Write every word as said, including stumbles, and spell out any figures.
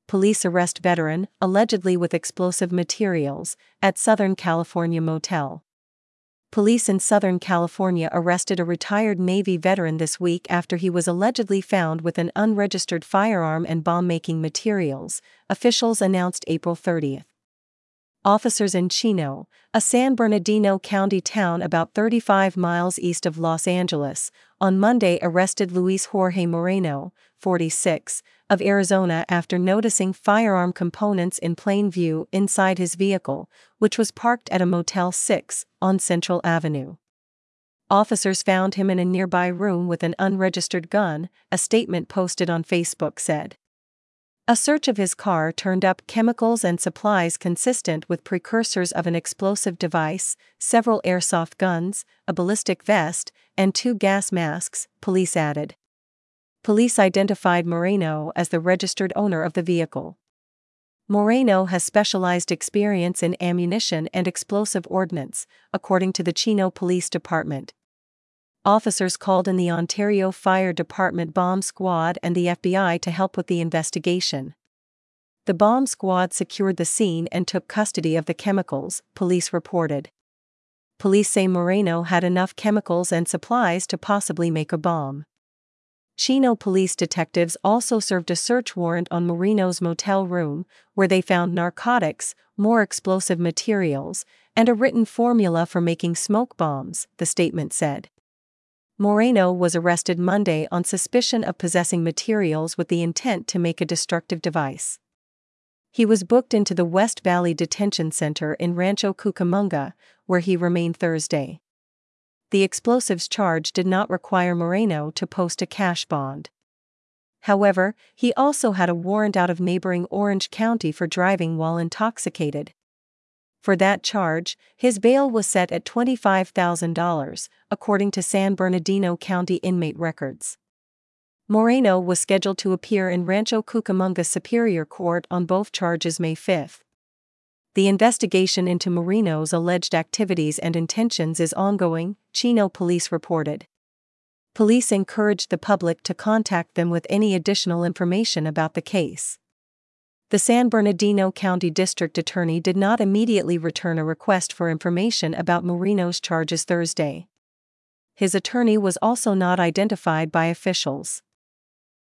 police arrest veteran, allegedly with explosive materials, at Southern California motel. Police in Southern California arrested a retired Navy veteran this week after he was allegedly found with an unregistered firearm and bomb-making materials, officials announced April thirtieth. Officers in Chino, a San Bernardino County town about thirty-five miles east of Los Angeles, on Monday arrested Luis Jorge Moreno, forty-six, of Arizona after noticing firearm components in plain view inside his vehicle, which was parked at a Motel six on Central Avenue. Officers found him in a nearby room with an unregistered gun, a statement posted on Facebook said. A search of his car turned up chemicals and supplies consistent with precursors of an explosive device, several airsoft guns, a ballistic vest, and two gas masks, police added. Police identified Moreno as the registered owner of the vehicle. Moreno has specialized experience in ammunition and explosive ordnance, according to the Chino Police Department. Officers called in the Ontario Fire Department Bomb Squad and the F B I to help with the investigation. The bomb squad secured the scene and took custody of the chemicals, police reported. Police say Moreno had enough chemicals and supplies to possibly make a bomb. Chino police detectives also served a search warrant on Moreno's motel room, where they found narcotics, more explosive materials, and a written formula for making smoke bombs, the statement said. Moreno was arrested Monday on suspicion of possessing materials with the intent to make a destructive device. He was booked into the West Valley Detention Center in Rancho Cucamonga, where he remained Thursday. The explosives charge did not require Moreno to post a cash bond. However, he also had a warrant out of neighboring Orange County for driving while intoxicated. For that charge, his bail was set at twenty-five thousand dollars, according to San Bernardino County inmate records. Moreno was scheduled to appear in Rancho Cucamonga Superior Court on both charges May fifth. The investigation into Moreno's alleged activities and intentions is ongoing, Chino police reported. Police encouraged the public to contact them with any additional information about the case. The San Bernardino County District Attorney did not immediately return a request for information about Moreno's charges Thursday. His attorney was also not identified by officials.